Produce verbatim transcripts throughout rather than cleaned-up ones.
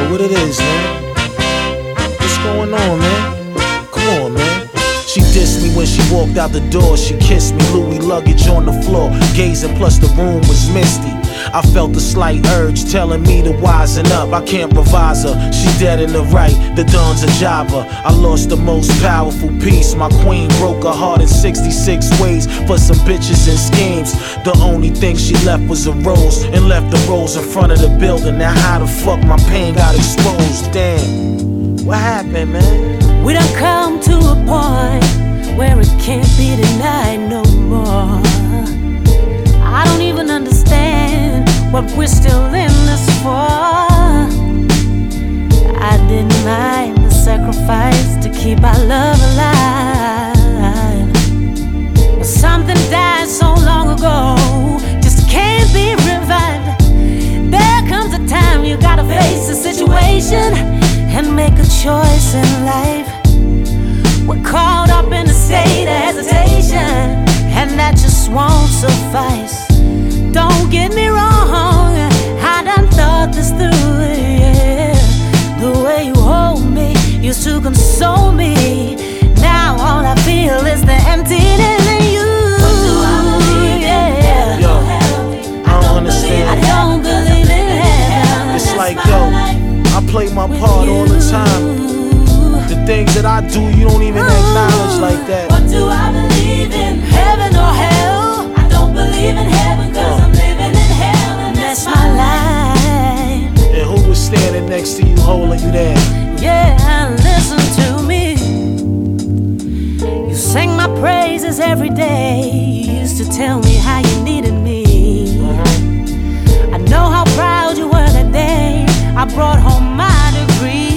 what it is, man? What's going on, man? Come on, man. She dissed me when she walked out the door. She kissed me, Louis luggage on the floor, gazing, plus the room was misty. I felt a slight urge telling me to wisen up. I can't revise her, she dead in the right, the dawn's a jobber. I lost the most powerful piece. My queen broke her heart in sixty-six ways for some bitches and schemes. The only thing she left was a rose, and left the rose in front of the building. Now how the fuck my pain got exposed? Damn, what happened, man? We done come to a point where it can't be denied no more. I don't even understand what we're still in this for. I didn't mind the sacrifice to keep our love alive, but something died so long ago, just can't be revived. There comes a time you gotta face the situation and make a choice in life. We're caught up in a state of hesitation, and that just won't suffice. Don't get me wrong, I done thought this through, yeah. The way you hold me used to console me. Now all I feel is the emptiness in you. What do I believe in? Yeah. Yo, I don't understand. I don't believe in heaven. It's like, yo, I play my part all the time. The things that I do, you don't even acknowledge like that. What do I believe in? Heaven or hell? I don't believe in heaven, cause I'm living in hell, and that's my life. And who was standing next to you, holding you there? Yeah, listen to me. You sing my praises every day. You used to tell me how you needed me. uh-huh. I know how proud you were that day I brought home my degree.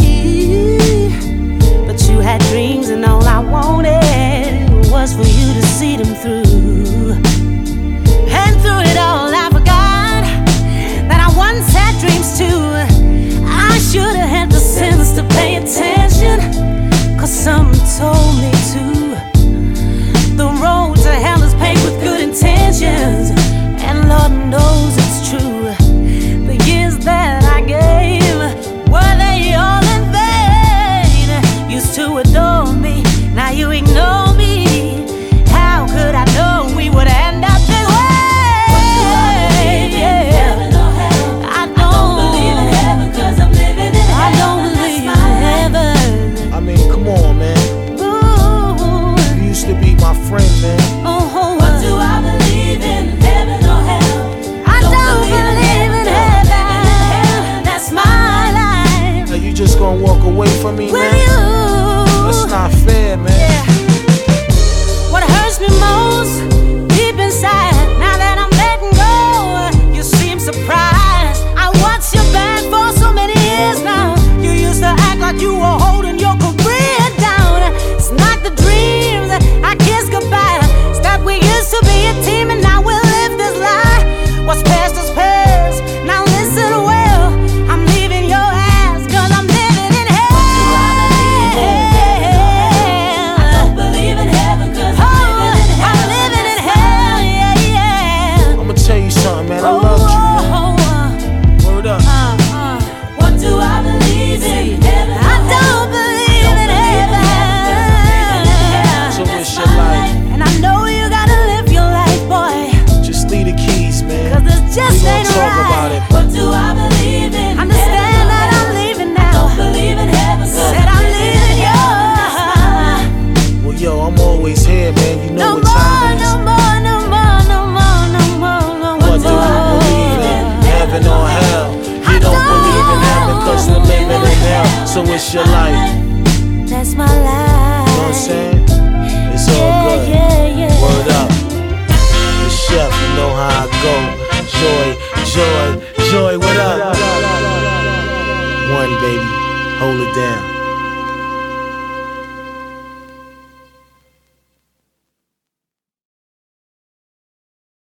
You had dreams, and all I wanted was for you to see them through. And through it all I forgot that I once had dreams too. I should have had the sense to pay attention, cause someone told me to. The road to hell is paved with good intentions, and Lord knows it's true. The years that I gave, were they all in vain? Used to adore me, now you ignore me. How could I know we would end up this way? What do I believe in? Heaven or hell? I don't, I don't believe in heaven, cause I'm living in hell. I don't believe in heaven. I mean, come on, man. Ooh. You used to be my friend, man. Oh, what do I believe in? Heaven or hell? I don't, don't believe, believe in heaven. heaven. That's my life. Are you just gonna walk away from me, Will man? you? That's not fair, man. Yeah. What hurts me most, deep inside, now that I'm letting go, you seem surprised. I watched your back for so many years now. You used to act like you were holding your career down. It's not the dreams I kissed goodbye. It's that we used to be a team, and now we'll live this lie. What's past is past. Now listen well, I'm leaving your ass, cause I'm living in hell. Tell you something, man, I loved you, man. Word up. Uh, uh. What do I believe in? Heaven I don't believe in heaven. So it's your life. And I know you gotta live your life, boy. Just leave the keys, man. Cause this just we ain't gonna talk right. about it. What do I believe in? Understand that I'm leaving now. I don't believe in heaven. Said I'm leaving yours. Well, yo, I'm always here, man. You know No what time more, it is. no more, no more, no more, no more, no more. What do I believe in? Heaven or hell? You don't believe in heaven, cause we're living in hell. So it's your life. That's my life. You know what I'm saying? It's all Yeah, good. yeah, yeah. Word up. The chef, you know how I go. Joy, joy, joy, what up? One, baby. Hold it down.